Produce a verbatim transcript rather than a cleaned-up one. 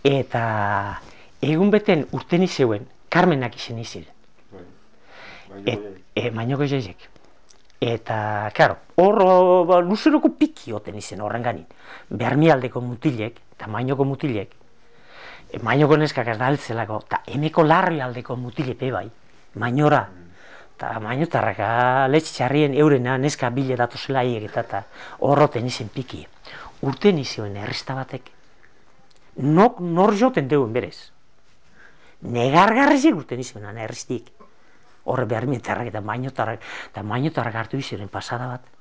Eta egun beten urten izeuen, Carmenak izen izin. Mainoko jaiek. Eta, karo, hor ba, luzeroko piki oten izen horren ganin. Bermialdeko mutilek, eta mainoko mutilek, e, mainoko neskak ez da heltzelako, eta emeko larri aldeko mutilepe bai, mainora. Eta mainotarrak letxarrien eurena neska bile datuzela hiek eta horroten izen piki. Urten izuen errista batek, nok nor joten deuen berez. Negargarrizik urten izuen erristik. Horre bermietarrak eta mainotarrak, eta mainotarrak hartu iziren pasada bat.